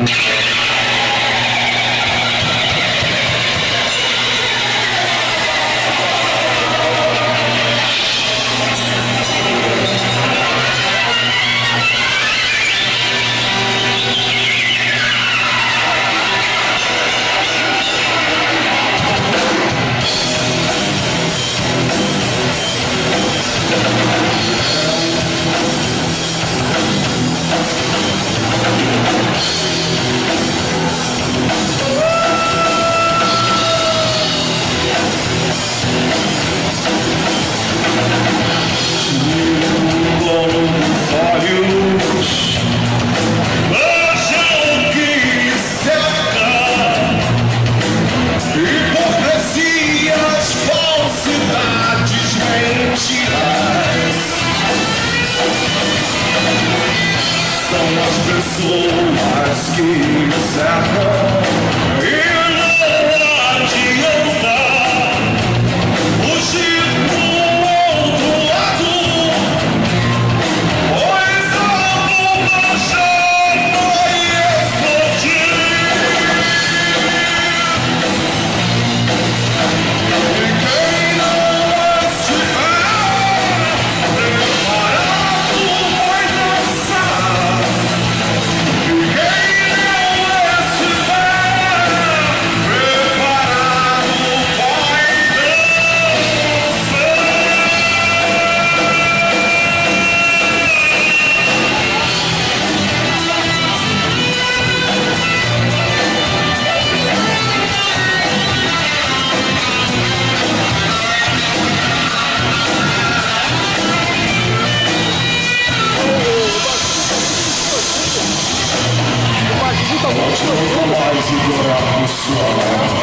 Pessoas que cercam e não adianta fugir pro outro lado, pois a bomba já vai explodir. E quem não estiver preparado vai dançar. Não mais ignorar o sol,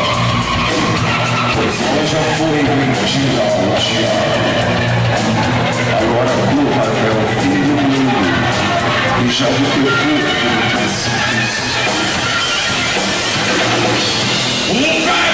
pois ela já foi mentira ao agora corra até o fim do mundo e já do teu corpo no precipício.